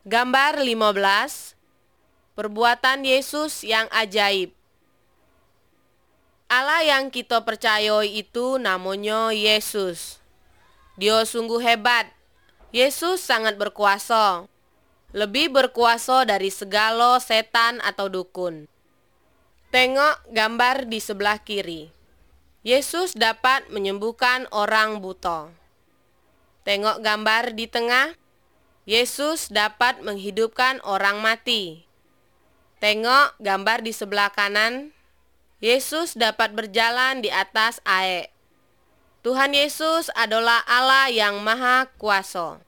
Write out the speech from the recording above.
Gambar 15. Perbuatan Yesus yang ajaib. Allah yang kita percayai itu namanya Yesus. Dia sungguh hebat. Yesus sangat berkuasa. Lebih berkuasa dari segala setan atau dukun. Tengok gambar di sebelah kiri. Yesus dapat menyembuhkan orang buta. Tengok gambar di tengah. Yesus dapat menghidupkan orang mati. Tengok gambar di sebelah kanan. Yesus dapat berjalan di atas air. Tuhan Yesus adalah Allah yang Maha Kuasa.